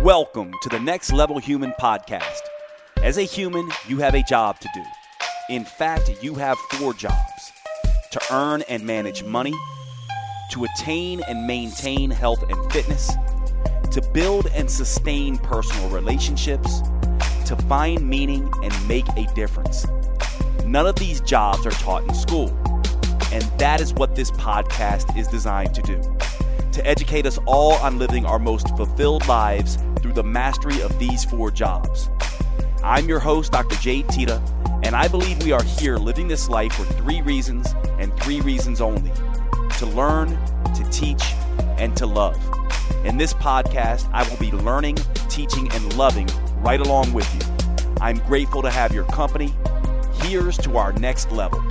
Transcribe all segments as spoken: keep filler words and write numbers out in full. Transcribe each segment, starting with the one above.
Welcome to the Next Level Human podcast. As a human, you have a job to do. In fact, you have four jobs: to earn and manage money, to attain and maintain health and fitness, to build and sustain personal relationships, to find meaning and make a difference. None of these jobs are taught in school, and that is what this podcast is designed to do: to educate us all on living our most fulfilled lives through the mastery of these four jobs. I'm your host, Doctor Jay Tita, and I believe we are here living this life for three reasons and three reasons only: to learn, to teach, and to love. In this podcast, I will be learning, teaching, and loving right along with you. I'm grateful to have your company. Here's to our next level.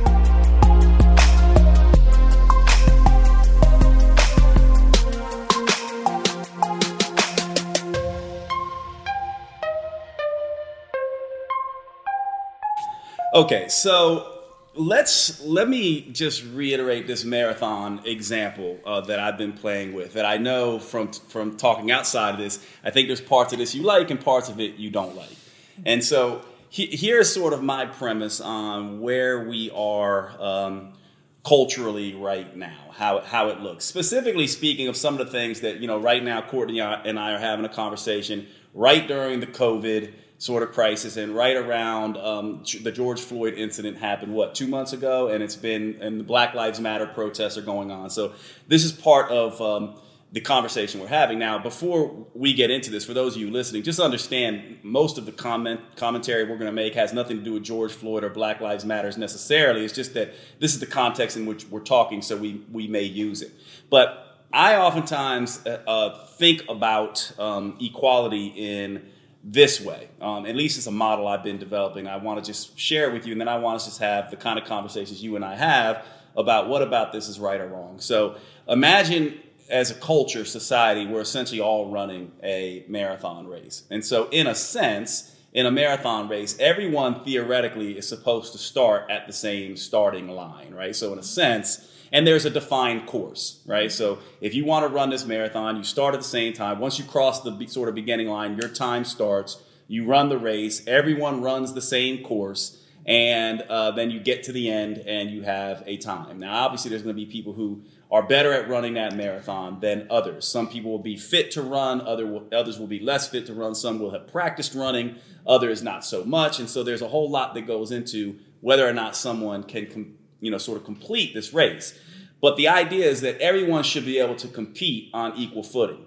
Okay, so let's let me just reiterate this marathon example uh, that I've been playing with. That I know from from talking outside of this, I think there's parts of this you like and parts of it you don't like. And so he, here's sort of my premise on where we are um, culturally right now, how how it looks. Specifically speaking of some of the things that, you know, right now Courtney and I are having a conversation right during the COVID sort of crisis, and right around um, the George Floyd incident happened, what, two months ago? And it's been, and the Black Lives Matter protests are going on. So this is part of um, the conversation we're having. Now, before we get into this, for those of you listening, just understand most of the comment commentary we're going to make has nothing to do with George Floyd or Black Lives Matters necessarily. It's just that this is the context in which we're talking, so we, we may use it. But I oftentimes uh, think about um, equality in this way. Um, at least it's a model I've been developing. I want to just share it with you, and then I want us to just have the kind of conversations you and I have about what about this is right or wrong. So imagine, as a culture, society, we're essentially all running a marathon race. And so in a sense, in a marathon race, everyone theoretically is supposed to start at the same starting line, right? So in a sense, and there's a defined course, right? So if you want to run this marathon, you start at the same time. Once you cross the be- sort of beginning line, your time starts. You run the race. Everyone runs the same course. And uh, then you get to the end and you have a time. Now, obviously, there's going to be people who are better at running that marathon than others. Some people will be fit to run. Other will, others will be less fit to run. Some will have practiced running. Others not so much. And so there's a whole lot that goes into whether or not someone can com- you know, sort of complete this race. But the idea is that everyone should be able to compete on equal footing.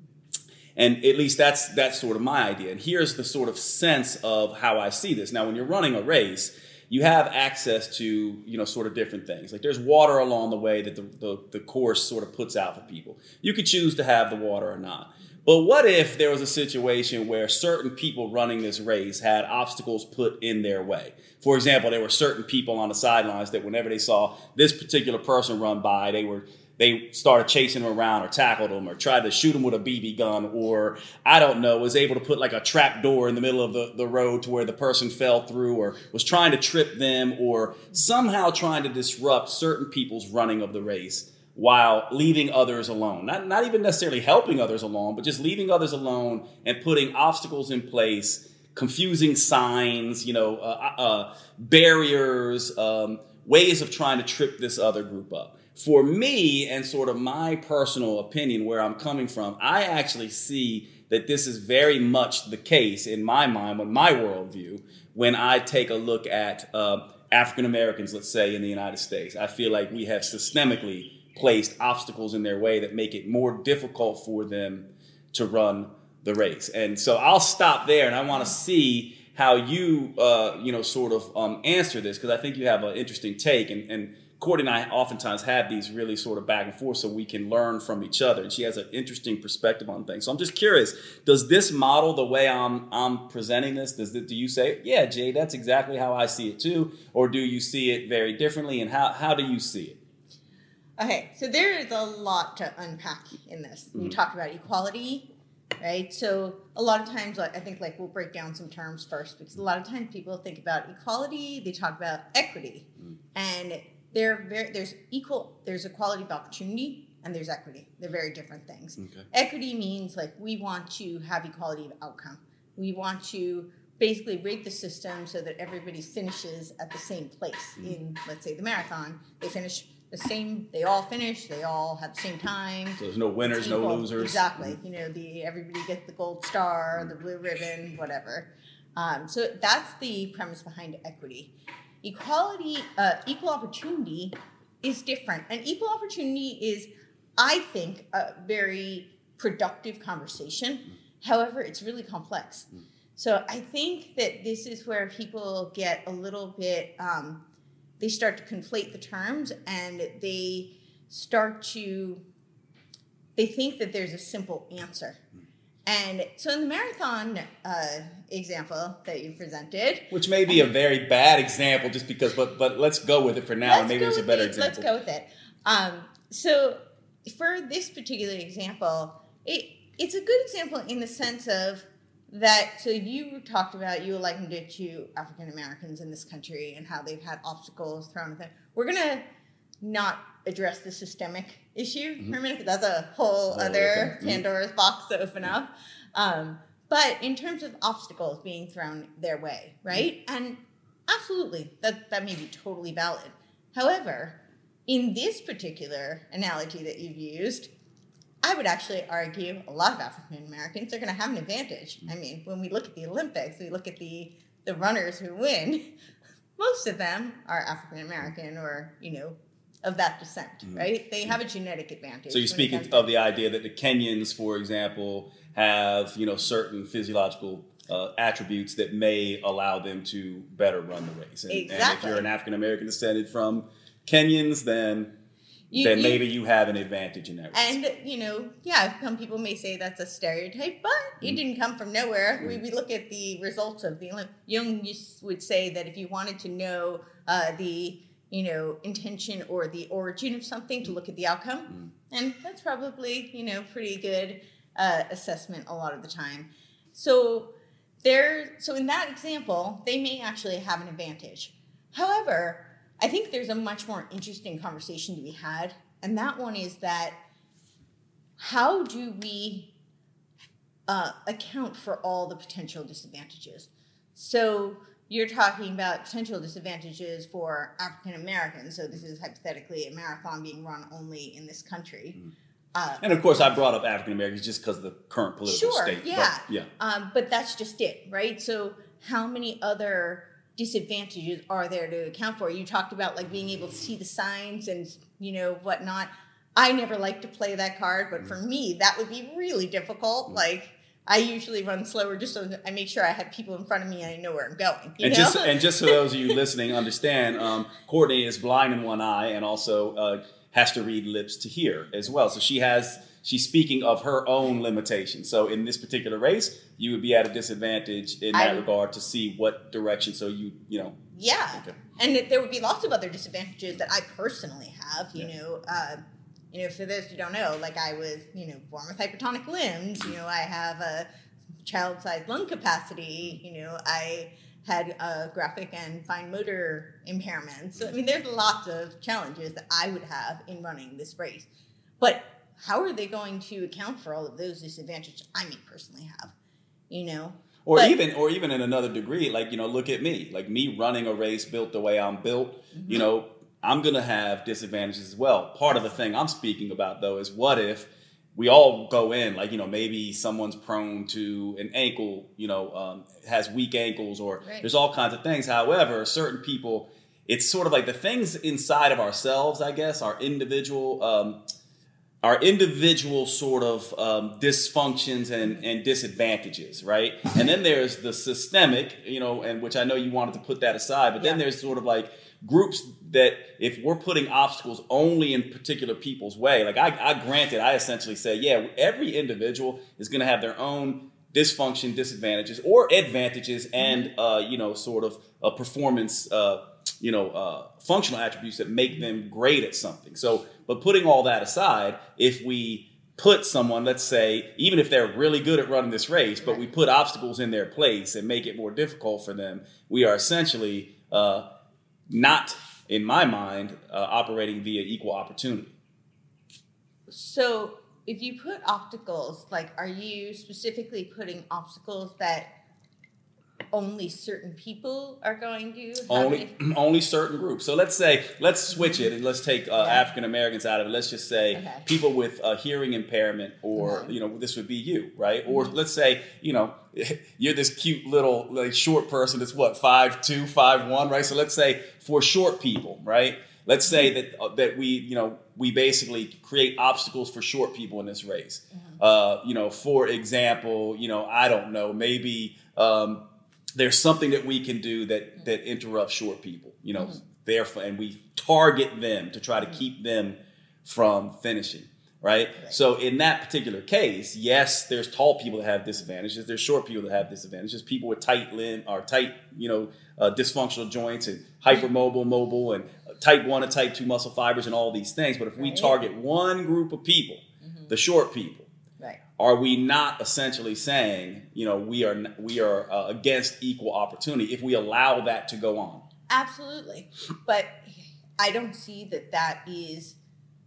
And at least that's that's sort of my idea. And here's the sort of sense of how I see this. Now, when you're running a race, you have access to, you know, sort of different things. Like there's water along the way that the, the, the course sort of puts out for people. You could choose to have the water or not. But what if there was a situation where certain people running this race had obstacles put in their way? For example, there were certain people on the sidelines that whenever they saw this particular person run by, they were they started chasing him around or tackled him or tried to shoot him with a B B gun, or I don't know, was able to put like a trap door in the middle of the, the road to where the person fell through, or was trying to trip them, or somehow trying to disrupt certain people's running of the race while leaving others alone. Not, not even necessarily helping others along, but just leaving others alone and putting obstacles in place, confusing signs, you know, uh, uh, barriers, um, ways of trying to trip this other group up. For me, and sort of my personal opinion, where I'm coming from, I actually see that this is very much the case in my mind, with my worldview, when I take a look at uh, African Americans, let's say, in the United States. I feel like we have systemically placed obstacles in their way that make it more difficult for them to run the race. And so I'll stop there, and I want to see how you, uh, you know, sort of um, answer this, because I think you have an interesting take. And, and Courtney and I oftentimes have these really sort of back and forth so we can learn from each other. And she has an interesting perspective on things. So I'm just curious, does this model, the way I'm I'm presenting this, does it, do you say, yeah, Jay, that's exactly how I see it too? Or do you see it very differently? And how, how do you see it? Okay, so there is a lot to unpack in this. Mm-hmm. You talk about equality, right? So a lot of times, like, I think like we'll break down some terms first, because a lot of times people think about equality, they talk about equity, mm-hmm. and there very, there's equal there's equality of opportunity, and there's equity. They're very different things. Okay. Equity means like we want to have equality of outcome. We want to basically rig the system so that everybody finishes at the same place. Mm-hmm. In, let's say, the marathon, they finish the same, they all finish, they all have the same time. So there's no winners, equal. no losers. Exactly. Mm-hmm. You know, the everybody gets the gold star, the blue ribbon, whatever. Um, so that's the premise behind equity. Equality, uh, equal opportunity is different. And equal opportunity is, I think, a very productive conversation. Mm-hmm. However, it's really complex. Mm-hmm. So I think that this is where people get a little bit, um, they start to conflate the terms and they start to, they think that there's a simple answer. And so in the marathon uh, example that you presented. Which may be a very bad example just because, but but let's go with it for now. Maybe there's a better the, example. Let's go with it. Um, so for this particular example, it it's a good example in the sense of, that, so you talked about, you likened it to African Americans in this country and how they've had obstacles thrown at them. We're going to not address the systemic issue mm-hmm. for a minute, because that's a whole oh, other okay. Pandora's mm-hmm. box to open up. Um, but in terms of obstacles being thrown their way, right? Mm-hmm. And absolutely, that, that may be totally valid. However, in this particular analogy that you've used, I would actually argue a lot of African Americans are going to have an advantage. I mean, when we look at the Olympics, we look at the, the runners who win, most of them are African American or, you know, of that descent, mm-hmm. right? They have a genetic advantage. So you're speaking of the idea that the Kenyans, for example, have, you know, certain physiological uh, attributes that may allow them to better run the race. And, exactly. and if you're an African American descended from Kenyans, then... You, then you, maybe you have an advantage in that race. And, you know, yeah, some people may say that's a stereotype, but it mm. didn't come from nowhere. Mm. We, we look at the results of the Olympics. Jung would say that if you wanted to know uh, the, you know, intention or the origin of something, to look at the outcome. Mm. And that's probably, you know, pretty good uh, assessment a lot of the time. So there, so in that example, they may actually have an advantage. However, I think there's a much more interesting conversation to be had, and that one is that how do we uh, account for all the potential disadvantages? So you're talking about potential disadvantages for African Americans, so this is hypothetically a marathon being run only in this country. Mm-hmm. Uh, and of course, I brought up African Americans just because of the current political sure, state. Yeah, but, yeah. Um, but that's just it, right? So how many other disadvantages are there to account for? You talked about like being able to see the signs and, you know, whatnot. I never like to play that card, but for me, that would be really difficult. Like, I usually run slower just so that I make sure I have people in front of me and I know where I'm going. You and know? just and just so those of you listening understand, um, Courtney is blind in one eye and also uh, has to read lips to hear as well. So she has she's speaking of her own limitations. So in this particular race, you would be at a disadvantage in that I, regard to see what direction. So you, you know. Yeah. Okay. And there would be lots of other disadvantages that I personally have, you yeah. know. Uh, you know, for those who don't know, like I was, you know, born with hypertonic limbs. You know, I have a child-sized lung capacity. You know, I had a graphic and fine motor impairments. So, I mean, there's lots of challenges that I would have in running this race. But how are they going to account for all of those disadvantages I may personally have, you know? Or but, even or even in another degree, like, you know, look at me. Like me running a race built the way I'm built, mm-hmm. you know, I'm going to have disadvantages as well. Part of the thing I'm speaking about, though, is what if we all go in, like, you know, maybe someone's prone to an ankle, you know, um, has weak ankles, or right. there's all kinds of things. However, certain people, it's sort of like the things inside of ourselves, I guess, our individual um our individual sort of um, dysfunctions and, and disadvantages, right? And then there's the systemic, you know, and which I know you wanted to put that aside, but yeah. then there's sort of like groups that if we're putting obstacles only in particular people's way, like I, I granted, I essentially say, yeah, every individual is going to have their own dysfunction, disadvantages, or advantages, and, uh, you know, sort of a performance, uh, you know, uh, functional attributes that make them great at something. So, but putting all that aside, if we put someone, let's say, even if they're really good at running this race, but we put obstacles in their place and make it more difficult for them, we are essentially uh, not, in my mind, uh, operating via equal opportunity. So if you put obstacles, like, are you specifically putting obstacles that only certain people are going to have only any- only certain groups? So let's say let's switch it and let's take uh, Yeah. African Americans out of it. Let's just say Okay. people with a hearing impairment, or Okay. you know, this would be you, right? Or Mhm. let's say, you know, you're this cute little like short person that's what, five two, five one, right? So let's say for short people, right? Let's say that uh, that we, you know, we basically create obstacles for short people in this race. Mhm. Uh, you know, for example, you know, I don't know, maybe um, there's something that we can do that that interrupts short people. You know, Mhm. therefore, and we target them to try to keep them from finishing. Right? Right. So in that particular case, yes, there's tall people that have disadvantages. There's short people that have disadvantages. People with tight limb or tight, you know, uh, dysfunctional joints and hypermobile, mobile, and type one and type two muscle fibers and all these things. But if we Right. target one group of people, Mhm. the short people, Right. are we not essentially saying, you know, we are we are uh, against equal opportunity if we allow that to go on? Absolutely. But I don't see that that is,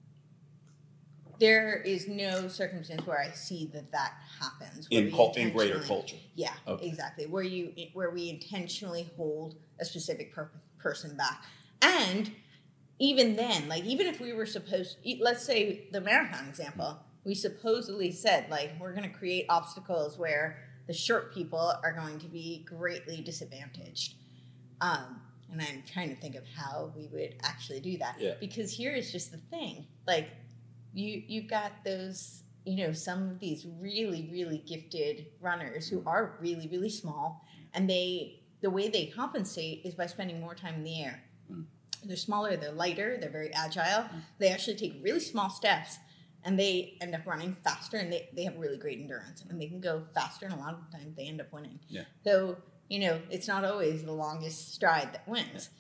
there is no circumstance where I see that that happens. where In we cul- in greater intentionally- culture. Yeah, Okay. exactly. Where you where we intentionally hold a specific per- person back. And even then, like, even if we were supposed, e- let's say the marathon example, we supposedly said, like, we're going to create obstacles where the short people are going to be greatly disadvantaged. Um, and I'm trying to think of how we would actually do that. Yeah. Because here is just the thing. Like, you, you've got those, you know, some of these really, really gifted runners who are really, really small. And they, the way they compensate is by spending more time in the air. Mm. They're smaller, they're lighter, they're very agile. They actually take really small steps and they end up running faster, and they, they have really great endurance, and they can go faster, and a lot of the time they end up winning. Yeah. So, you know, it's not always the longest stride that wins.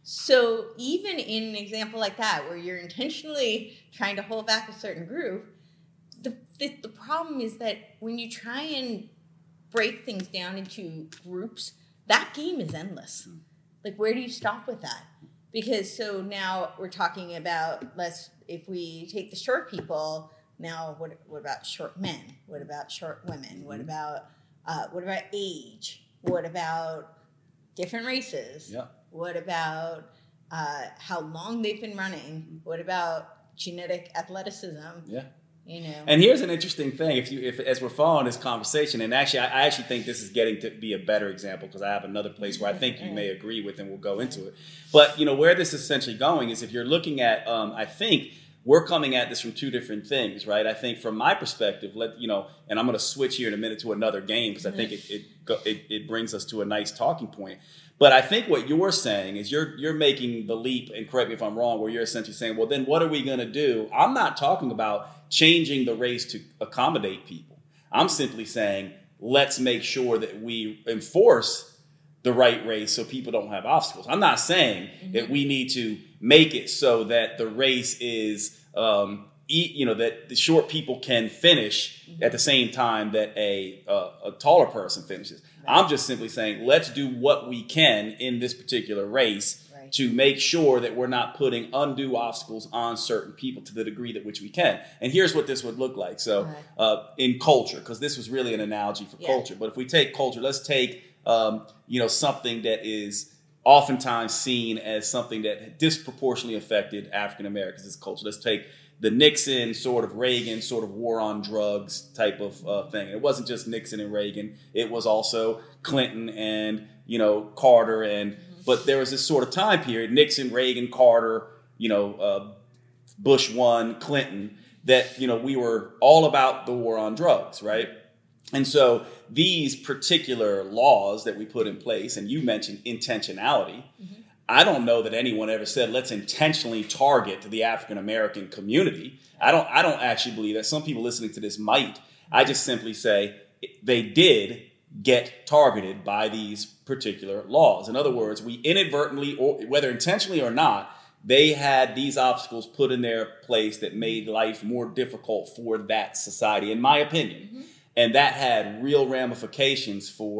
So even in an example like that, where you're intentionally trying to hold back a certain group, the, the, the problem is that when you try and break things down into groups, that game is endless. Like, where do you stop with that? Because so now we're talking about, let's, if we take the short people, now what what about short men? What about short women? What about uh, what about age? What about different races? Yeah. What about uh, how long they've been running? What about genetic athleticism? Yeah. You know. And here's an interesting thing: if you, if as we're following this conversation, and actually, I, I actually think this is getting to be a better example because I have another place where I think you may agree with, and we'll go into it. But you know, where this is essentially going is if you're looking at, um, I think we're coming at this from two different things, right? I think from my perspective, let you know, and I'm going to switch here in a minute to another game because I think it it, go, it it brings us to a nice talking point. But I think what you're saying is you're you're making the leap, and correct me if I'm wrong, where you're essentially saying, well, then what are we going to do? I'm not talking about changing the race to accommodate people. I'm simply saying, let's make sure that we enforce the right race so people don't have obstacles. I'm not saying mm-hmm. that we need to make it so that the race is, um, e- you know, that the short people can finish mm-hmm. at the same time that a, uh, a taller person finishes. Right. I'm just simply saying, let's do what we can in this particular race right. to make sure that we're not putting undue obstacles on certain people to the degree that which we can. And here's what this would look like. So right. uh, in culture, because this was really an analogy for yeah. culture. But if we take culture, let's take, um, you know, something that is oftentimes seen as something that disproportionately affected African Americans as culture. Let's take the Nixon, sort of Reagan, sort of war on drugs type of uh, thing. It wasn't just Nixon and Reagan. It was also Clinton and, you know, Carter. And mm-hmm. But there was this sort of time period, Nixon, Reagan, Carter, you know, uh, Bush one, Clinton, that, you know, we were all about the war on drugs, right? And so these particular laws that we put in place, and you mentioned intentionality, mm-hmm. I don't know that anyone ever said, let's intentionally target the African American community. I don't I don't actually believe that. Some people listening to this might. I just simply say they did get targeted by these particular laws. In other words, we inadvertently, or whether intentionally or not, they had these obstacles put in their place that made life more difficult for that society, in my opinion. Mm-hmm. And that had real ramifications for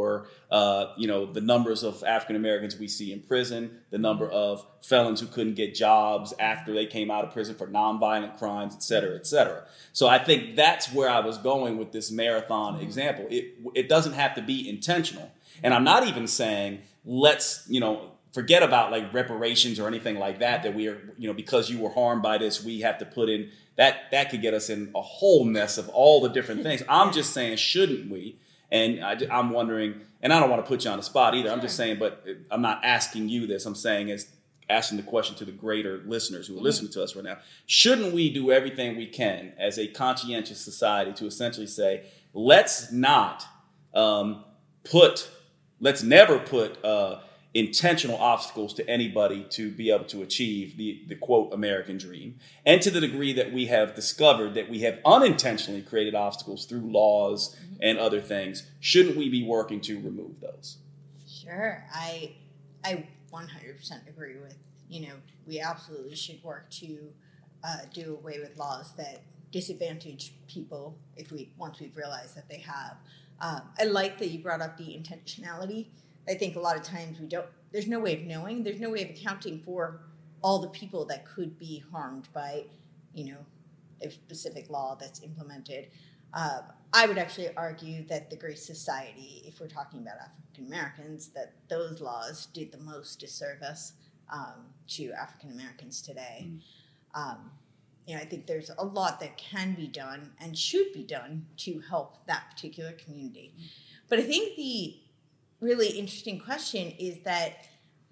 uh, you know, the numbers of African Americans we see in prison, the number of felons who couldn't get jobs after they came out of prison for nonviolent crimes, et cetera, et cetera. So I think that's where I was going with this marathon mm-hmm. example. It it doesn't have to be intentional. And I'm not even saying let's, you know, forget about like reparations or anything like that, that we are, you know, because you were harmed by this, we have to put in that, that could get us in a whole mess of all the different things. I'm just saying, shouldn't we? And I, I'm wondering, and I don't want to put you on the spot either. I'm just saying, but I'm not asking you this. I'm saying as asking the question to the greater listeners who are mm-hmm. listening to us right now. Shouldn't we do everything we can as a conscientious society to essentially say, let's not um, put, let's never put uh, intentional obstacles to anybody to be able to achieve the, the quote American dream. And to the degree that we have discovered that we have unintentionally created obstacles through laws mm-hmm. and other things, shouldn't we be working to remove those? Sure. I I one hundred percent agree with, you know, we absolutely should work to uh, do away with laws that disadvantage people if we, once we've realized that they have. Um, I like that you brought up the intentionality. I think a lot of times we don't, there's no way of knowing, there's no way of accounting for all the people that could be harmed by, you know, a specific law that's implemented. Uh, I would actually argue that the Great Society, if we're talking about African Americans, that those laws did the most disservice um, to African Americans today. Mm. Um, you know, I think there's a lot that can be done and should be done to help that particular community. Mm. But I think the really interesting question is that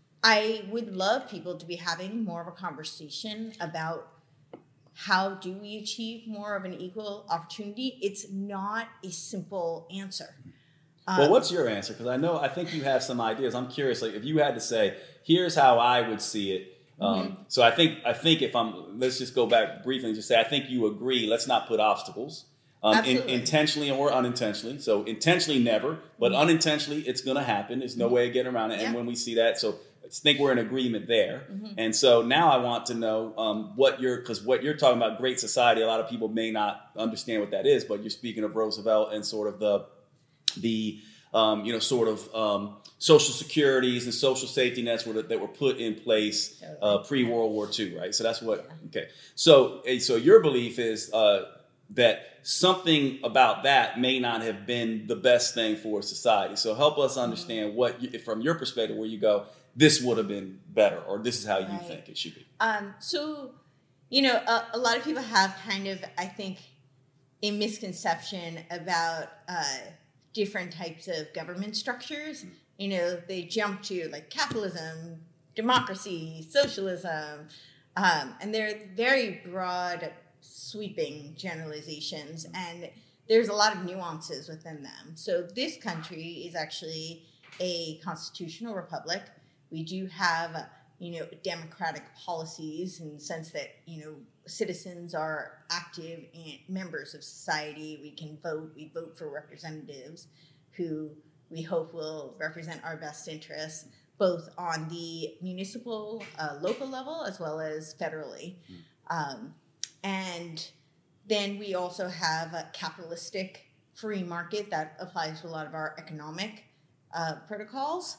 I would love people to be having more of a conversation about how do we achieve more of an equal opportunity. It's not a simple answer. Well, um, what's your answer? Because I know, I think you have some ideas. I'm curious, like if you had to say, here's how I would see it. Um, mm-hmm. So I think, I think if I'm, let's just go back briefly and just say, I think you agree, let's not put obstacles. Um, in, intentionally or unintentionally. So intentionally never, but mm-hmm. unintentionally it's going to happen. There's no mm-hmm. way of getting around it. Yeah. And when we see that, so I think we're in agreement there. Mm-hmm. And so now I want to know um, what you're, because what you're talking about, Great Society, a lot of people may not understand what that is, but you're speaking of Roosevelt and sort of the, the um, you know, sort of um, social securities and social safety nets were, that were put in place uh, pre-World War Two, right? So that's what, okay. So, so your belief is uh, that something about that may not have been the best thing for society. So help us understand what, you, from your perspective, where you go, this would have been better, or this is how you right. think it should be. Um, so, you know, a, a lot of people have kind of, I think, a misconception about uh, different types of government structures. Mm-hmm. You know, they jump to like capitalism, democracy, socialism, um, and they're very broad sweeping generalizations, and there's a lot of nuances within them. So this country is actually a constitutional republic. We do have, you know, democratic policies in the sense that, you know, citizens are active and members of society. We can vote. We vote for representatives who we hope will represent our best interests, both on the municipal, uh, local level, as well as federally. Um, And then we also have a capitalistic free market that applies to a lot of our economic uh, protocols.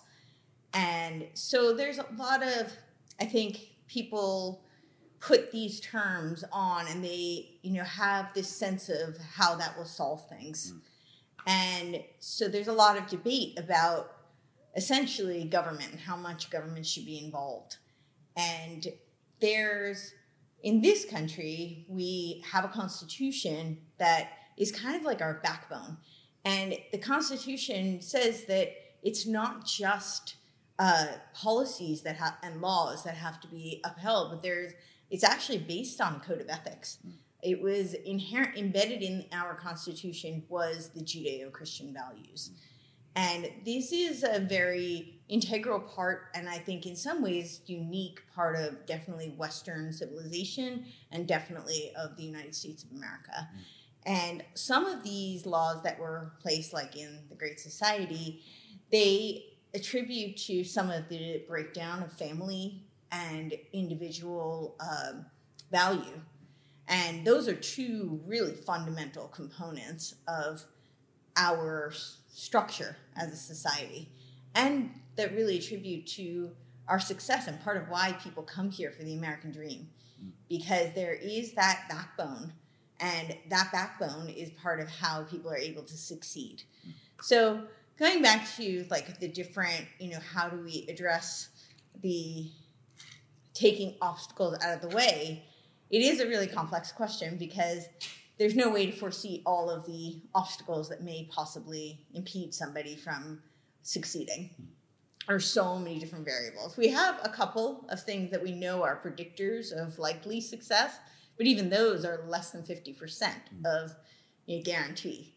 And so there's a lot of, I think, people put these terms on and they, you know, have this sense of how that will solve things. Mm. And so there's a lot of debate about essentially government and how much government should be involved. And there's, in this country, we have a constitution that is kind of like our backbone. And the Constitution says that it's not just uh, policies that ha- and laws that have to be upheld, but there's it's actually based on a code of ethics. Mm. It was inherent, embedded in our Constitution was the Judeo-Christian values. Mm. And this is a very integral part, and I think in some ways unique part of definitely Western civilization and definitely of the United States of America. Mm. And some of these laws that were placed, like in the Great Society, they attribute to some of the breakdown of family and individual um, value. And those are two really fundamental components of our structure as a society, and that really attribute to our success and part of why people come here for the American dream, because there is that backbone, and that backbone is part of how people are able to succeed. So going back to like the different, you know, how do we address the taking obstacles out of the way? It is a really complex question because there's no way to foresee all of the obstacles that may possibly impede somebody from succeeding. There are so many different variables. We have a couple of things that we know are predictors of likely success, but even those are less than fifty percent of a guarantee.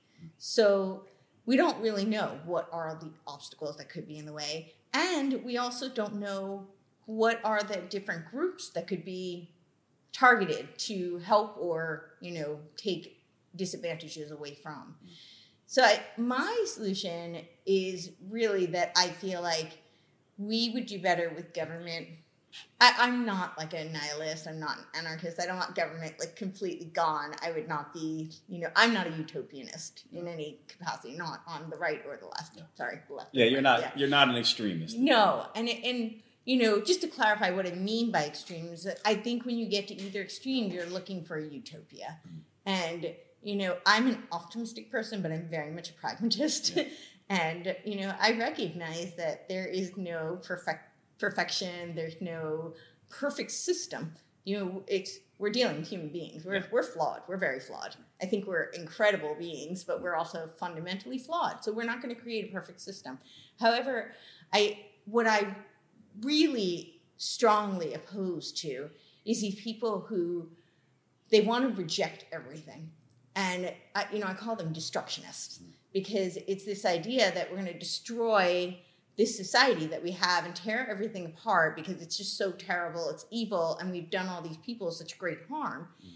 So we don't really know what are the obstacles that could be in the way. And we also don't know what are the different groups that could be targeted to help or, you know, take disadvantages away from. So I, my solution is really that I feel like we would do better with government. I, I'm not like a nihilist. I'm not an anarchist. I don't want government like completely gone. I would not be, you know, I'm not a utopianist in any capacity, not on the right or the left. Sorry, the left. Yeah, you're right. not. Yeah. You're not an extremist. No, and and you know, just to clarify what I mean by extremes, I think when you get to either extreme, you're looking for a utopia, and you know, I'm an optimistic person, but I'm very much a pragmatist. Yeah. And, you know, I recognize that there is no perfect perfection. There's no perfect system. You know, it's, we're dealing with human beings. We're, we're flawed. We're very flawed. I think we're incredible beings, but we're also fundamentally flawed. So we're not going to create a perfect system. However, I, what I really strongly oppose to is these people who, they want to reject everything. And, I, you know, I call them destructionists, because it's this idea that we're going to destroy this society that we have and tear everything apart because it's just so terrible, it's evil, and we've done all these people such great harm. Mm.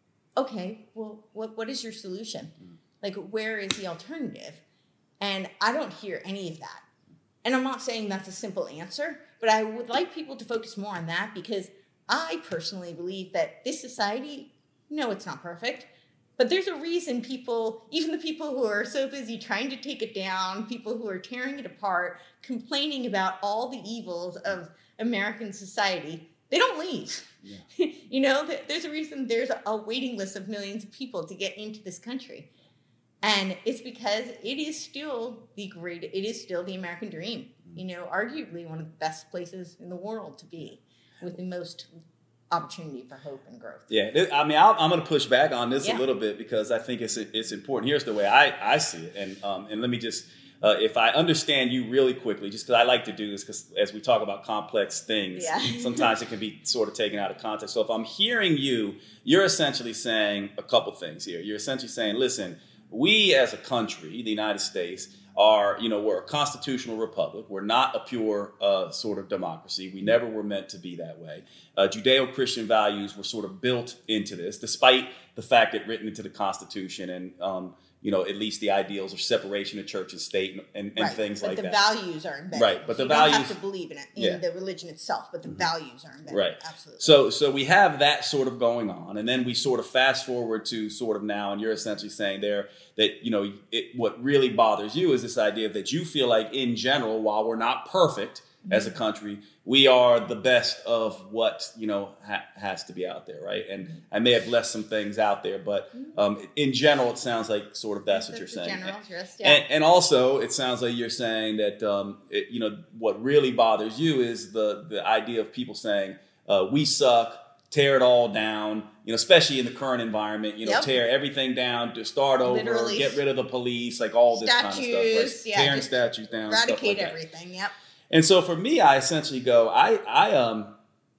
Okay, well, what what is your solution? Mm. Like, where is the alternative? And I don't hear any of that. And I'm not saying that's a simple answer, but I would like people to focus more on that, because I personally believe that this society, no, it's not perfect. But there's a reason people, even the people who are so busy trying to take it down, people who are tearing it apart, complaining about all the evils of American society, they don't leave. Yeah. You know, there's a reason there's a waiting list of millions of people to get into this country. And it's because it is still the great, it is still the American dream. You know, arguably one of the best places in the world to be, with the most opportunity for hope and growth. Yeah, I mean, I'll, I'm going to push back on this yeah. a little bit, because I think it's it's important. Here's the way I, I see it, and um, and let me just, uh, if I understand you really quickly, just because I like to do this, because as we talk about complex things, yeah. sometimes it can be sort of taken out of context. So if I'm hearing you, you're essentially saying a couple things here. You're essentially saying, listen, we as a country, the United States, are, you know, we're a constitutional republic. We're not a pure uh, sort of democracy. We never were meant to be that way. Uh, Judeo-Christian values were sort of built into this, despite the fact that written into the Constitution and, um, you know, at least the ideals of separation of church and state and, and, and right. things but like the that. values are embedded. Right, but so the you values don't have to believe in it, in yeah. the religion itself, but the mm-hmm. values are embedded. Right, absolutely. So, so we have that sort of going on, and then we sort of fast forward to sort of now, and you're essentially saying there that, you know, it, what really bothers you is this idea that you feel like, in general, while we're not perfect mm-hmm. as a country, we are the best of what, you know, ha- has to be out there, right? And mm-hmm. I may have left some things out there, but um, in general, it sounds like sort of that's, that's what you're saying. General interest, yeah. And, and also, it sounds like you're saying that, um, it, you know, what really bothers you is the the idea of people saying, uh, we suck, tear it all down, you know, especially in the current environment, you know, yep. tear everything down, to start over, Literally. Get rid of the police, like all this statues, kind of stuff. Like yeah, tearing statues down. Eradicate stuff like everything, yep. And so for me, I essentially go, I, I, um,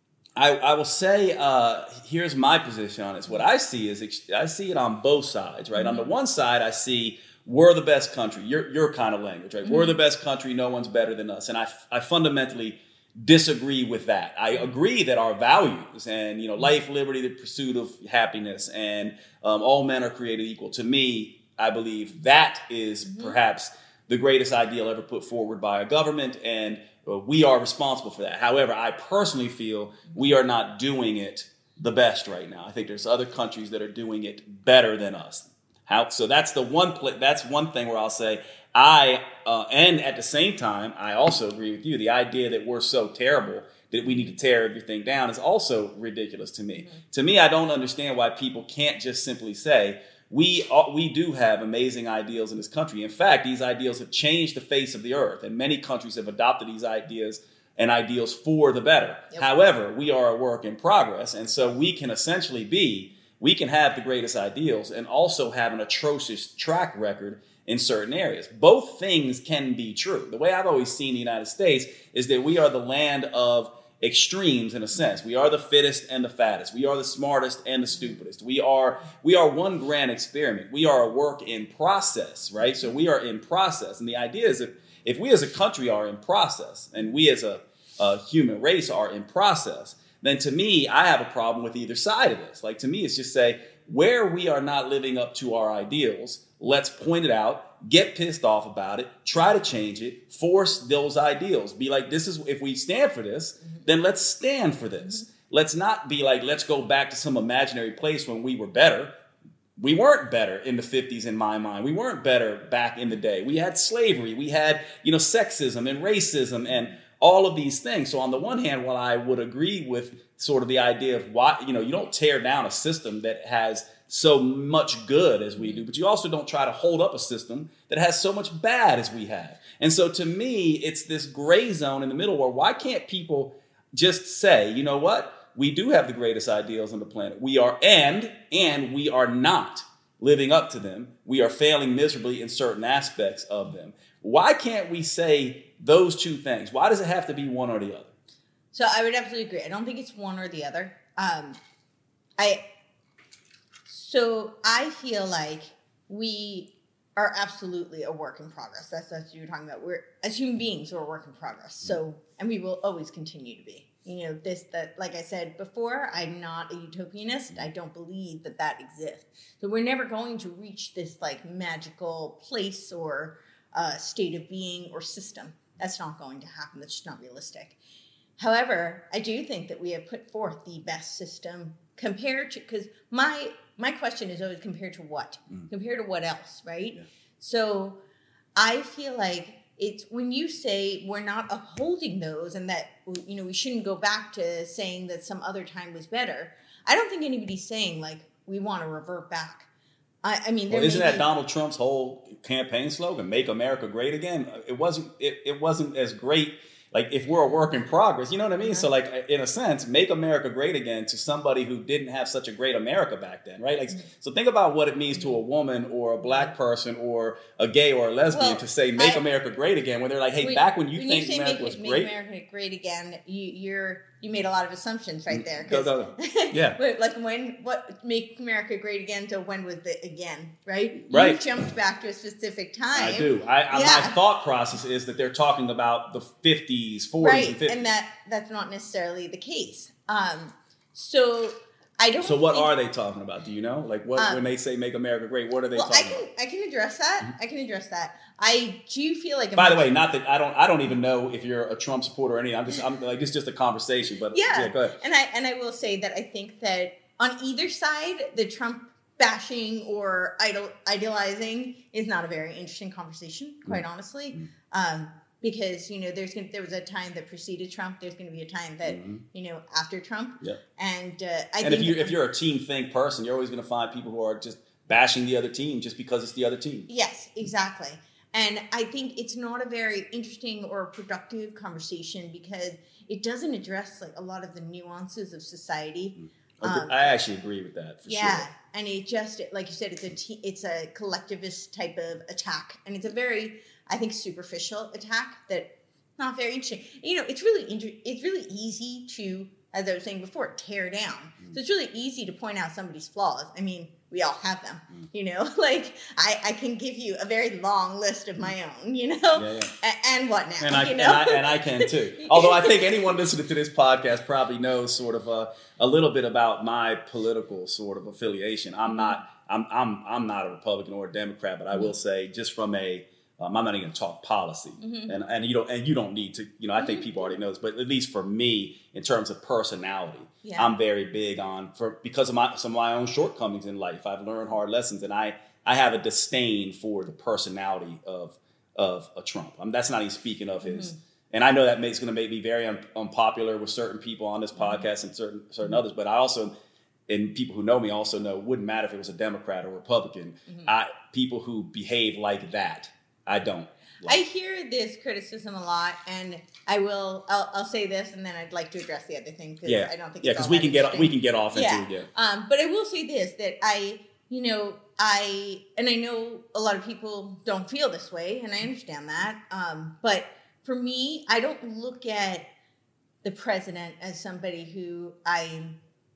I, I will say, uh, here's my position on this. What I see is, I see it on both sides, right? Mm-hmm. On the one side, I see we're the best country. Your, your kind of language, right? Mm-hmm. We're the best country. No one's better than us. And I, I fundamentally disagree with that. I agree that our values and, you know, life, liberty, the pursuit of happiness, and um, all men are created equal. To me, I believe that is mm-hmm. perhaps the greatest ideal ever put forward by a government, and uh, we are responsible for that. However, I personally feel we are not doing it the best right now. I think there's other countries that are doing it better than us. How? So that's the one. Pl- that's one thing where I'll say I. Uh, and at the same time, I also agree with you. The idea that we're so terrible that we need to tear everything down is also ridiculous to me. Mm-hmm. To me, I don't understand why people can't just simply say, we uh, we do have amazing ideals in this country. In fact, these ideals have changed the face of the earth, and many countries have adopted these ideas and ideals for the better. Yep. However, we are a work in progress, and so we can essentially be, we can have the greatest ideals and also have an atrocious track record in certain areas. Both things can be true. The way I've always seen the United States is that we are the land of extremes in a sense. We are the fittest and the fattest. We are the smartest and the stupidest. We are we are one grand experiment. We are a work in process, right? So we are in process. And the idea is if, if we as a country are in process and we as a, a human race are in process, then to me, I have a problem with either side of this. Like to me, it's just say where we are not living up to our ideals, let's point it out, get pissed off about it, try to change it, force those ideals. Be like, this is, if we stand for this, mm-hmm. then let's stand for this. Mm-hmm. Let's not be like, let's go back to some imaginary place when we were better. We weren't better in the fifties in my mind. We weren't better back in the day. We had slavery. We had, you know, sexism and racism and all of these things. So on the one hand, while I would agree with sort of the idea of why, you know, you don't tear down a system that has so much good as we do, but you also don't try to hold up a system that has so much bad as we have. And so to me, it's this gray zone in the middle where why can't people just say, you know what, we do have the greatest ideals on the planet. We are, and, and we are not living up to them. We are failing miserably in certain aspects of them. Why can't we say those two things? Why does it have to be one or the other? So I would absolutely agree. I don't think it's one or the other. Um, I so I feel like we are absolutely a work in progress. That's that's what you're talking about. We're as human beings, we're a work in progress. So and we will always continue to be. You know, this that like I said before, I'm not a utopianist. I don't believe that that exists. So we're never going to reach this like magical place or uh, state of being or system. That's not going to happen. That's just not realistic. However, I do think that we have put forth the best system compared to, because my my question is always compared to what? Mm. Compared to what else, right? Yeah. So I feel like it's when you say we're not upholding those and that, you know, we shouldn't go back to saying that some other time was better. I don't think anybody's saying like we want to revert back. I, I mean, well, isn't that be, Donald Trump's whole campaign slogan, "Make America Great Again"? It wasn't. It, it wasn't as great. Like if we're a work in progress, you know what I mean? Mm-hmm. So like in a sense, make America great again to somebody who didn't have such a great America back then, right? Like, mm-hmm. so think about what it means to a woman or a black person or a gay or a lesbian well, to say make I, America great again when they're like, hey, when, back when you when think you America make, was make great. Make America great again, you, you're you made a lot of assumptions right there. Go, go, go. Yeah. Like when, what make America great again to when was it again, right? Right. You jumped back to a specific time. I do. I, I, yeah. My thought process is that they're talking about the fifties, forties, right. and fifties. And that, that's not necessarily the case. Um, so I don't So what think, are they talking about? Do you know? Like what um, when they say make America great, what are they well, talking I can, about? I can address that. Mm-hmm. I can address that. I do feel like By the way, not that I don't I don't even know if you're a Trump supporter or anything. I'm just I'm like it's just a conversation, but yeah, yeah go ahead. And I and I will say that I think that on either side, the Trump bashing or idol, idealizing is not a very interesting conversation, quite mm-hmm. honestly. Mm-hmm. Um, because, you know, there's gonna, there was a time that preceded Trump. There's going to be a time that, mm-hmm. you know, after Trump. Yeah. And uh, I and think... if you're, if you're a team think person, you're always going to find people who are just bashing the other team just because it's the other team. Yes, exactly. And I think it's not a very interesting or productive conversation because it doesn't address, like, a lot of the nuances of society. Mm-hmm. Um, I actually agree with that, for yeah, sure. And it just, like you said, it's a, t- it's a collectivist type of attack. And it's a very... I think superficial attack that not very interesting. You know, it's really inter- it's really easy to, as I was saying before, tear down. Mm. So it's really easy to point out somebody's flaws. I mean, we all have them. Mm. You know, like I, I can give you a very long list of my own. You know, yeah, yeah. A- and what now? And I, you know? and I and I can too. Although I think anyone listening to this podcast probably knows sort of a, a little bit about my political sort of affiliation. I'm not I'm I'm I'm not a Republican or a Democrat, but I will say just from a Um, I'm not even going to talk policy, mm-hmm. and and you don't and you don't need to. You know, I think mm-hmm. people already know this, but at least for me, in terms of personality, yeah. I'm very big on for because of my some of my own shortcomings in life. I've learned hard lessons, and I I have a disdain for the personality of of a Trump. I mean, that's not even speaking of his. Mm-hmm. And I know that makes going to make me very un, unpopular with certain people on this podcast and certain certain mm-hmm. others. But I also, and people who know me also know, it wouldn't matter if it was a Democrat or Republican. Mm-hmm. I people who behave like that, I don't. Like. I hear this criticism a lot, and I will. I'll, I'll say this, and then I'd like to address the other thing because yeah. I don't think. Yeah, because we can get we can get off into yeah. it. Yeah. Um, but I will say this: that I, you know, I and I know a lot of people don't feel this way, and I understand that. Um, but for me, I don't look at the president as somebody who I'm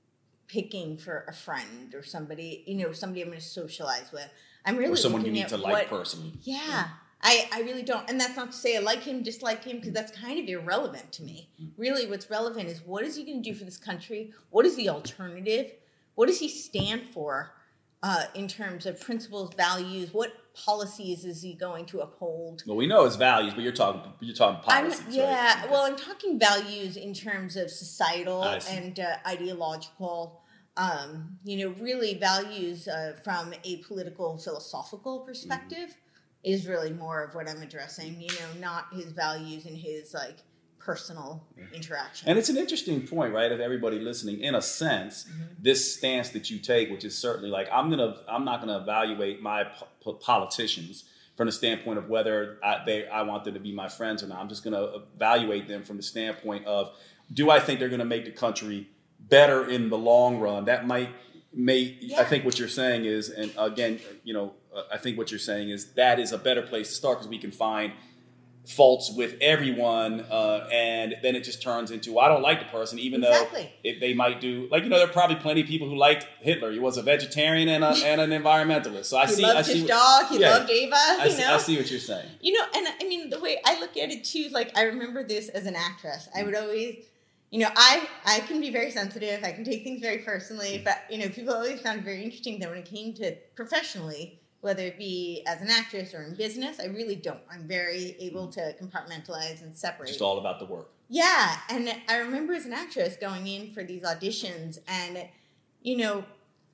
picking for a friend or somebody, you know, somebody I'm going to socialize with. I'm really or someone you looking need at to like what, personally. Yeah. yeah. I, I really don't. And that's not to say I like him, dislike him, because that's kind of irrelevant to me. Really, what's relevant is what is he going to do for this country? What is the alternative? What does he stand for uh, in terms of principles, values? What policies is he going to uphold? Well, we know his values, but you're talking you're talking policies, I'm, yeah, right? Well, I'm talking values in terms of societal and uh, ideological. Um, you know, really values uh, from a political, philosophical perspective. Mm-hmm. Is really more of what I'm addressing, you know, not his values and his like personal interaction. And it's an interesting point, right? Of everybody listening, in a sense, mm-hmm. this stance that you take, which is certainly like, I'm gonna, I'm not gonna evaluate my po- politicians from the standpoint of whether I, they, I want them to be my friends or not. I'm just gonna evaluate them from the standpoint of, do I think they're gonna make the country better in the long run? That might, may yeah. I think what you're saying is, and again, you know. I think what you're saying is that is a better place to start because we can find faults with everyone, uh, and then it just turns into I don't like the person, even exactly. though it, they might do like you know there are probably plenty of people who liked Hitler. He was a vegetarian and, a, and an environmentalist. So I he see. Loved I see his what, dog. He yeah, loved Ava. I You see, know, I see what you're saying. You know, and I mean the way I look at it too. Like I remember this as an actress. I would always. You know, I, I can be very sensitive. I can take things very personally. But, you know, people always found it very interesting that when it came to professionally, whether it be as an actress or in business, I really don't. I'm very able to compartmentalize and separate. Just all about the work. Yeah. And I remember as an actress going in for these auditions and, you know,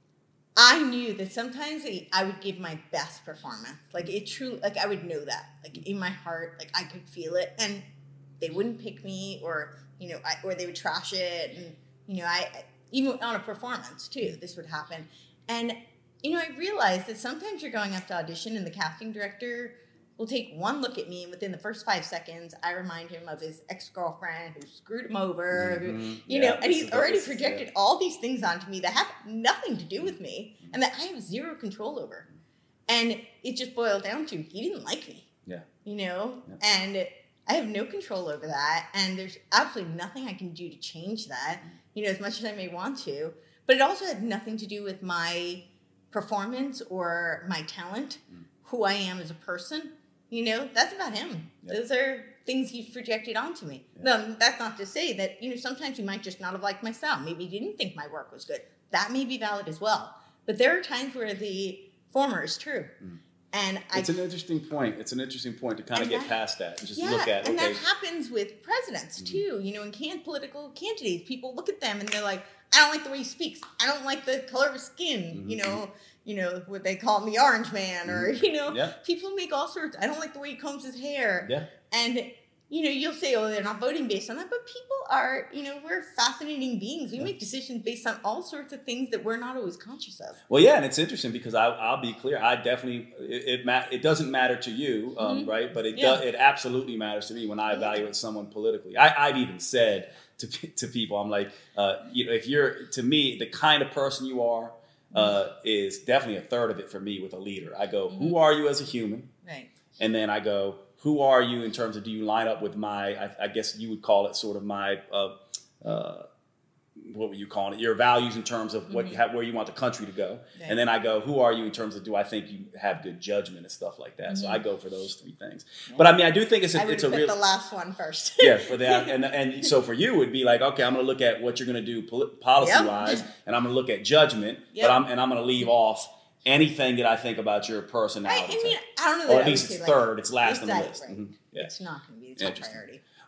I knew that sometimes I would give my best performance. Like, it truly, like, I would know that. Like, in my heart, like, I could feel it. And they wouldn't pick me or... You know, I, or they would trash it, and you know, I even on a performance too, this would happen. And you know, I realized that sometimes you're going up to audition, and the casting director will take one look at me, and within the first five seconds, I remind him of his ex-girlfriend who screwed him over. Mm-hmm. Who, you yeah, know, and he's already is, projected yeah. all these things onto me that have nothing to do with me, and that I have zero control over. And it just boiled down to he didn't like me. Yeah. You know, yeah. and. I have no control over that, and there's absolutely nothing I can do to change that, you know, as much as I may want to. But it also had nothing to do with my performance or my talent, mm. who I am as a person. You know, that's about him. Yep. Those are things he's projected onto me. Yep. No, that's not to say that, you know, sometimes he might just not have liked my style. Maybe he didn't think my work was good. That may be valid as well. But there are times where the former is true. Mm. And it's I, an interesting point. It's an interesting point to kind of get that, past that and just yeah, look at. And okay. that happens with presidents too. Mm-hmm. You know, in can political candidates, people look at them and they're like, "I don't like the way he speaks. I don't like the color of his skin." Mm-hmm. You know, you know what they call him, the orange man, or mm-hmm. you know, yeah. people make all sorts. I don't like the way he combs his hair. Yeah. And you know, you'll say, "Oh, they're not voting based on that," but people are. You know, we're fascinating beings. We yeah. make decisions based on all sorts of things that we're not always conscious of. Well, yeah, and it's interesting because I, I'll be clear. I definitely it it, it doesn't matter to you, um, mm-hmm. right? But it yeah. does, it absolutely matters to me when I evaluate yeah. someone politically. I, I've even said to to people, I'm like, uh, you know, if you're to me the kind of person you are uh, is definitely a third of it for me with a leader. I go, mm-hmm. who are you as a human? Right. And then I go, who are you in terms of, do you line up with my, I, I guess you would call it sort of my, uh, uh, what were you calling it? Your values in terms of what, mm-hmm. how, where you want the country to go. Right. And then I go, who are you in terms of, do I think you have good judgment and stuff like that? Mm-hmm. So I go for those three things. Yeah. But I mean, I do think it's a, I it's a real. the last one first. yeah, for that. And, and so for you, it would be like, okay, I'm going to look at what you're going to do policy wise, yep. and I'm going to look at judgment, yep. but I'm, and I'm going to leave off anything that I think about your personality. I, I mean, I don't know. Or at least it's third. Like, it's last exactly, on the list. Right. Mm-hmm. Yeah. It's not going to be the top priority.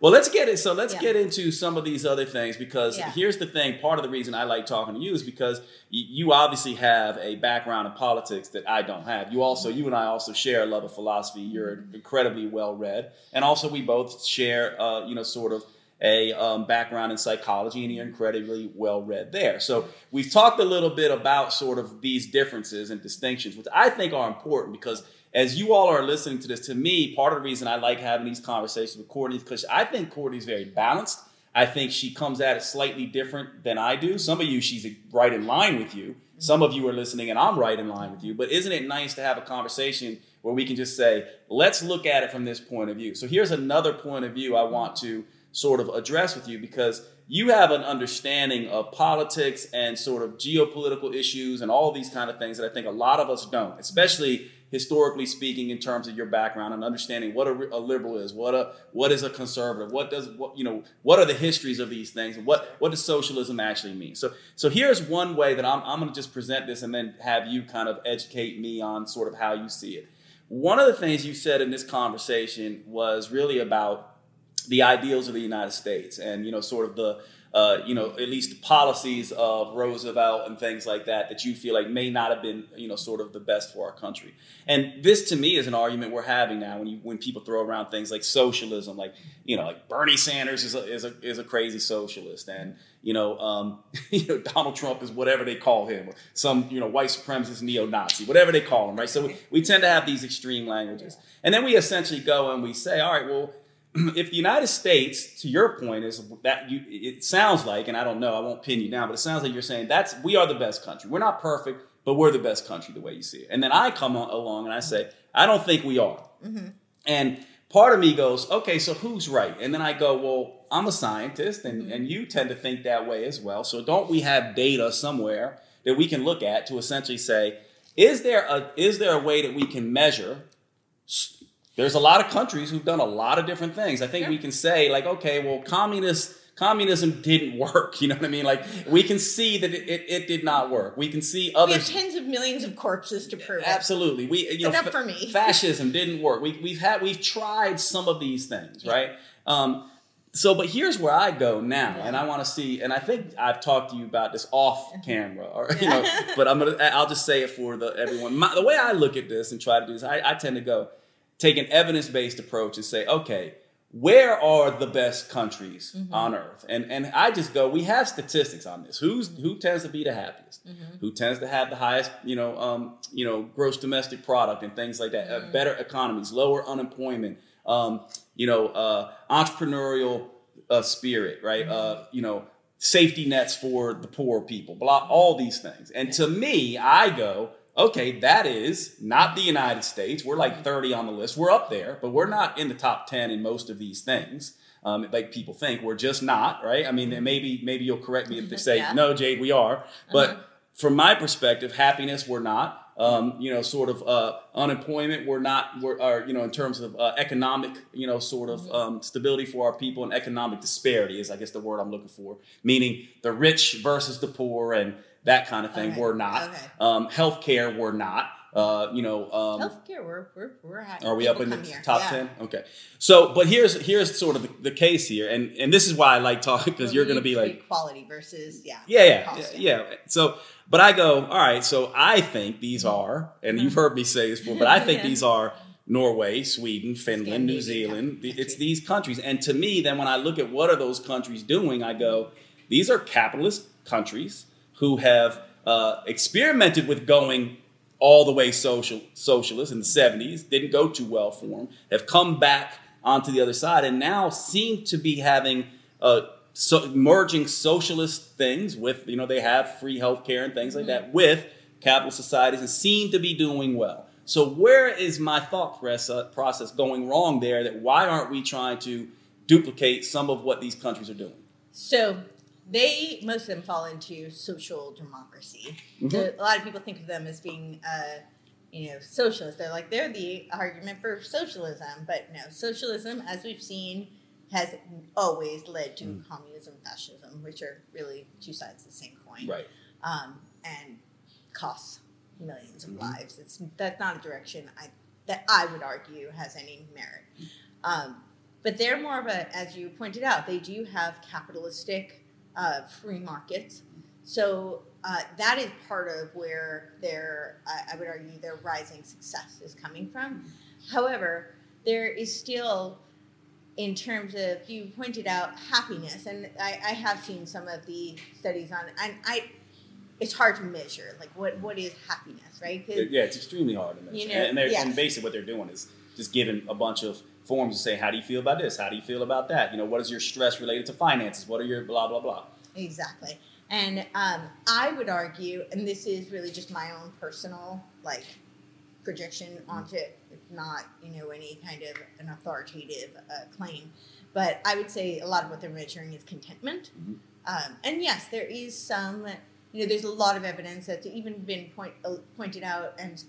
Well, let's get it. So let's Yeah. get into some of these other things, because Yeah. here's the thing. Part of the reason I like talking to you is because you, you obviously have a background in politics that I don't have. You also, you and I also share a love of philosophy. You're incredibly well read, and also we both share, uh, you know, sort of a um, background in psychology, and you're incredibly well read there. So we've talked a little bit about sort of these differences and distinctions, which I think are important, because as you all are listening to this, to me, part of the reason I like having these conversations with Courtney is because I think Courtney's very balanced. I think she comes at it slightly different than I do. Some of you, she's right in line with you. Some of you are listening and I'm right in line with you. But isn't it nice to have a conversation where we can just say, let's look at it from this point of view? So here's another point of view I want to sort of address with you, because you have an understanding of politics and sort of geopolitical issues and all these kind of things that I think a lot of us don't, especially historically speaking, in terms of your background and understanding what a, a liberal is, what a what is a conservative, what does what you know, what are the histories of these things, and what what does socialism actually mean? So so here's one way that I'm I'm going to just present this and then have you kind of educate me on sort of how you see it. One of the things you said in this conversation was really about the ideals of the United States, and you know, sort of the uh, you know, at least the policies of Roosevelt and things like that that you feel like may not have been, you know, sort of the best for our country. And this, to me, is an argument we're having now when you when people throw around things like socialism, like you know, like Bernie Sanders is a is a is a crazy socialist, and you know, um, you know, Donald Trump is whatever they call him, some you know, white supremacist neo-Nazi, whatever they call him, right? So we, we tend to have these extreme languages, and then we essentially go and we say, all right, well, if the United States, to your point, is that you, it sounds like, and I don't know, I won't pin you down, but it sounds like you're saying that's we are the best country. We're not perfect, but we're the best country the way you see it. And then I come on, along and I say, I don't think we are. Mm-hmm. And part of me goes, okay, so who's right? And then I go, well, I'm a scientist, and, mm-hmm. and you tend to think that way as well. So don't we have data somewhere that we can look at to essentially say, is there a is there a way that we can measure? There's a lot of countries who've done a lot of different things. I think sure. we can say, like, okay, well, communist communism didn't work. You know what I mean? Like, we can see that it, it, it did not work. We can see others. We have tens of millions of corpses to prove it. Absolutely. We, you Enough know, for me. Fascism didn't work. We, we've had we've tried some of these things, right? Um, so, but here's where I go now, yeah. and I want to see. And I think I've talked to you about this off camera, or you know, but I'm gonna. I'll just say it for the everyone. My, the way I look at this and try to do this, I, I tend to go. Take an evidence-based approach and say, okay, where are the best countries mm-hmm. on earth? And and I just go, we have statistics on this. Who's who tends to be the happiest? Mm-hmm. Who tends to have the highest, you know, um, you know, gross domestic product and things like that? Mm-hmm. Uh, better economies, lower unemployment, um, you know, uh, entrepreneurial uh, spirit, right? Mm-hmm. Uh, you know, safety nets for the poor people, blah, all these things. And to me, I go, okay, that is not the United States. We're like thirty on the list. We're up there, but we're not in the top ten in most of these things. Um, like people think, we're just not, right? I mean, maybe maybe you'll correct me if they say, yeah. no, Jade, we are. But uh-huh. from my perspective, happiness, we're not. Um, you know, sort of uh, unemployment, we're not. We're, uh, you know, in terms of uh, economic, you know, sort of um, stability for our people, and economic disparity is, I guess, the word I'm looking for. Meaning the rich versus the poor and that kind of thing. Okay. We're not. Okay. Um, healthcare, we're not. Uh, you know, um, healthcare, we're we're we're happy. Are we up in the here. top yeah. ten? Okay. So, but here's here's sort of the, the case here, and and this is why I like talking, because you're going to be like quality versus yeah yeah yeah yeah, yeah. So, but I go, all right. So I think these are, and you've heard me say this before, but I think yeah. these are Norway, Sweden, Finland, New Zealand. It's these countries, and to me, then when I look at what are those countries doing, I go, these are capitalist countries who have uh, experimented with going all the way social socialist in the seventies, didn't go too well for them, have come back onto the other side, and now seem to be having uh, so merging socialist things with, you know, they have free healthcare and things like that with capitalist societies, and seem to be doing well. So where is my thought process going wrong there? That why aren't we trying to duplicate some of what these countries are doing? So they, most of them fall into social democracy. Mm-hmm. So a lot of people think of them as being, uh, you know, socialist. They're like, they're the argument for socialism. But no, socialism, as we've seen, has always led to mm. communism, fascism, which are really two sides of the same coin. Right. Um, and costs millions of mm-hmm. lives. It's that's not a direction I that I would argue has any merit. Um, but they're more of a, as you pointed out, they do have capitalistic uh, free markets. So uh, that is part of where their, uh, I would argue, their rising success is coming from. However, there is still, in terms of, you pointed out happiness, and I, I have seen some of the studies on, and I, it's hard to measure, like what, what is happiness, right? Yeah, it's extremely hard to measure. You know, and, they're, yes. and basically what they're doing is just giving a bunch of forms to say, how do you feel about this? How do you feel about that? You know, what is your stress related to finances? What are your blah, blah, blah? Exactly. And um, I would argue, and this is really just my own personal, like, projection onto it, it's not, you know, any kind of an authoritative uh, claim, but I would say a lot of what they're measuring is contentment. Mm-hmm. Um, and yes, there is some, you know, there's a lot of evidence that's even been point, uh, pointed out and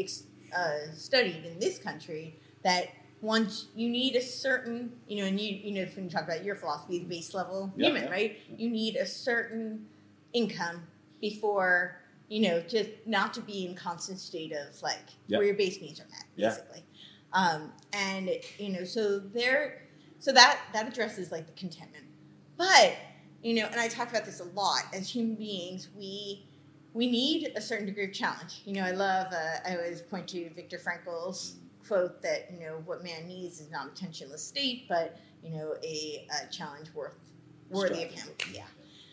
uh, studied in this country that once you need a certain, you know, and you, you know, when you talk about your philosophy, the base level yeah, human, yeah. right? You need a certain income before, you know, just not to be in constant state of like yeah. where your base needs are met, basically. Yeah. Um, and, you know, so there, so that, that addresses like the contentment. But, you know, and I talk about this a lot, as human beings, we, we need a certain degree of challenge. You know, I love, uh, I always point to Viktor Frankl's quote that, you know, what man needs is not a tensionless state, but, you know, a, a challenge worth, worthy of him. Yeah.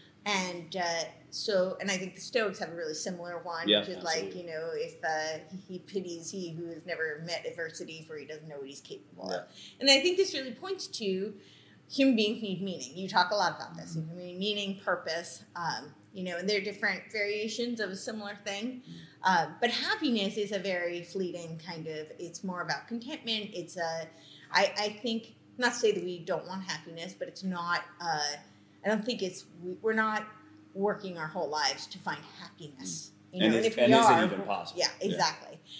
And uh, so, and I think the Stoics have a really similar one, yeah, which is absolutely. like, you know, if uh, he pities he who has never met adversity, for he doesn't know what he's capable yeah. of. And I think this really points to human beings need meaning. You talk a lot about this. I mean, meaning, purpose, um, you know, and there are different variations of a similar thing. Uh, but happiness is a very fleeting kind of, it's more about contentment. It's a, I, I think, not to say that we don't want happiness, but it's not, uh, I don't think it's, we, we're not working our whole lives to find happiness. You know, and, and if and we is are, it even possible? Yeah, exactly. Yeah.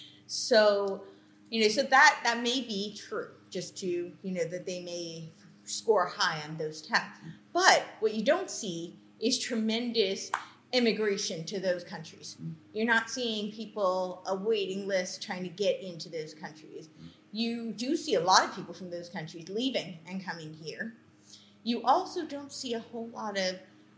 So, you know, so that, that may be true, just to, you know, that they may score high on those tests. But what you don't see is tremendous immigration to those countries. You're not seeing people, a waiting list trying to get into those countries. You do see a lot of people from those countries leaving and coming here. You also don't see a whole lot of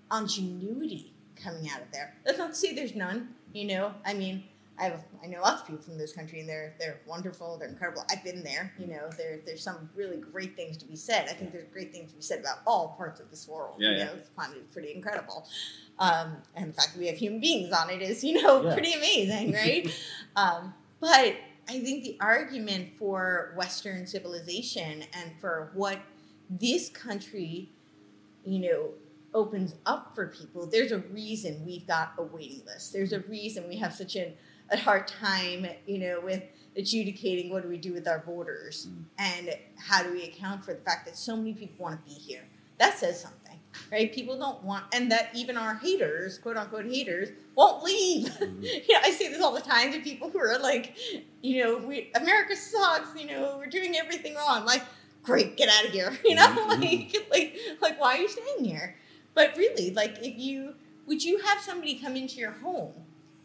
ingenuity coming out of there. That's not to say there's none, you know. I mean, I have I know lots of people from this country, and they're they're wonderful, they're incredible. I've been there, you know. There there's some really great things to be said. I think there's great things to be said about all parts of this world. Yeah, you yeah. know, this planet is pretty incredible, um, and the fact that we have human beings on it is, you know, yeah. pretty amazing, right? um, but I think the argument for Western civilization and for what this country, you know, opens up for people, there's a reason we've got a waiting list. There's a reason we have such a, a hard time, you know, with adjudicating what do we do with our borders mm. and how do we account for the fact that so many people want to be here. That says something, right? People don't want, and that even our haters, quote unquote haters, won't leave. Mm-hmm. You know, I say this all the time to people who are like, you know, we America sucks, you know, we're doing everything wrong. Like, great, get out of here, you know, mm-hmm. like, like, like, why are you staying here? But really, like, if you, would you have somebody come into your home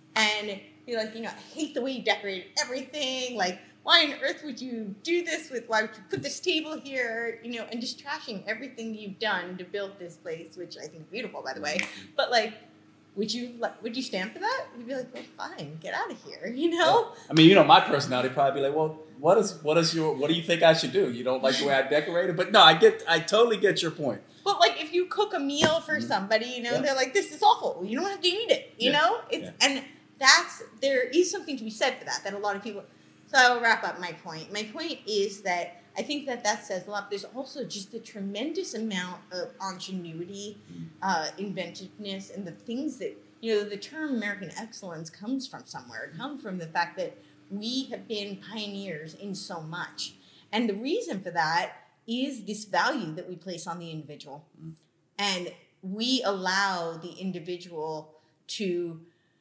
and be like, you know, I hate the way you decorated everything, like, why on earth would you do this with, why would you put this table here, you know, and just trashing everything you've done to build this place, which I think is beautiful, by the way, but, like, would you, like, would you stand for that? You'd be like, well, fine, get out of here, you know? I mean, you know, my personality probably be like, well, what is, what is your, what do you think I should do? You don't like the way I decorated? But no, I get, I totally get your point. But, like, if you cook a meal for somebody, you know, yeah. they're like, this is awful. You don't have to eat it, you yeah. know? It's yeah. And that's, there is something to be said for that, that a lot of people, so I'll wrap up my point. My point is that I think that that says a lot. There's also just a tremendous amount of ingenuity, uh, inventiveness, and the things that, you know, the term American excellence comes from somewhere. It comes from the fact that we have been pioneers in so much. And the reason for that is this value that we place on the individual. Mm. And we allow the individual to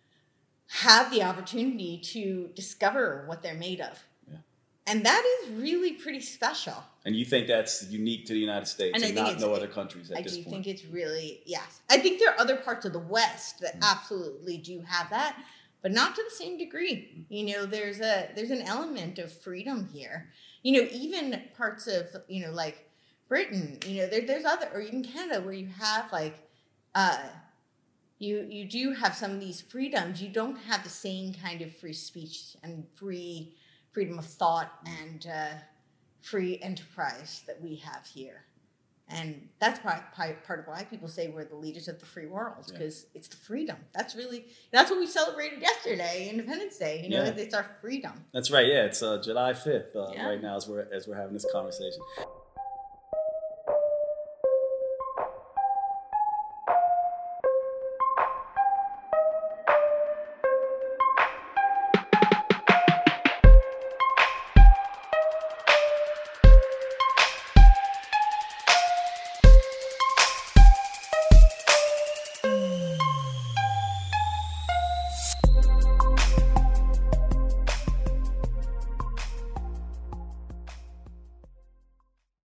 have the opportunity to discover what they're made of. Yeah. And that is really pretty special. And you think that's unique to the United States and, and not no other countries at I this do point? think it's really, yes. I think there are other parts of the West that mm. absolutely do have that, but not to the same degree. You know, there's a there's an element of freedom here. You know, even parts of, you know, like Britain, you know, there, there's other, or even Canada, where you have like, uh, you you do have some of these freedoms. You don't have the same kind of free speech and free freedom of thought and uh, free enterprise that we have here. And that's part, part of why people say we're the leaders of the free world, because yeah. it's the freedom. That's really, that's what we celebrated yesterday, Independence Day. You know, yeah. it's our freedom. That's right. Yeah, it's uh, July fifth uh, yeah. right now as we're as we're having this conversation.